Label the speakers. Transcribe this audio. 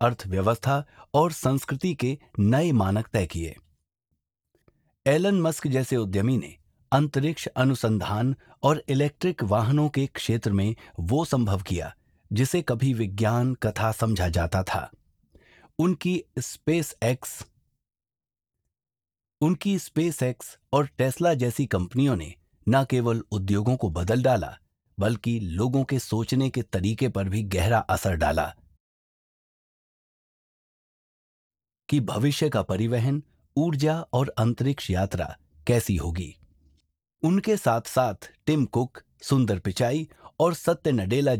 Speaker 1: अर्थव्यवस्था और संस्कृति के नए मानक तय किए। एलन मस्क जैसे उद्यमी ने अंतरिक्ष अनुसंधान और इलेक्ट्रिक वाहनों के क्षेत्र में वो संभव किया जिसे कभी विज्ञान कथा समझा जाता था। उनकी स्पेस एक्स और टेस्ला जैसी कंपनियों ने न केवल उद्योगों को बदल डाला, बल्कि लोगों के सोचने के तरीके पर भी गहरा असर डाला कि भविष्य का परिवहन, ऊर्जा और अंतरिक्ष यात्रा कैसी होगी। उनके साथ साथ टिम कुक, सुंदर पिचाई और सत्य नडेला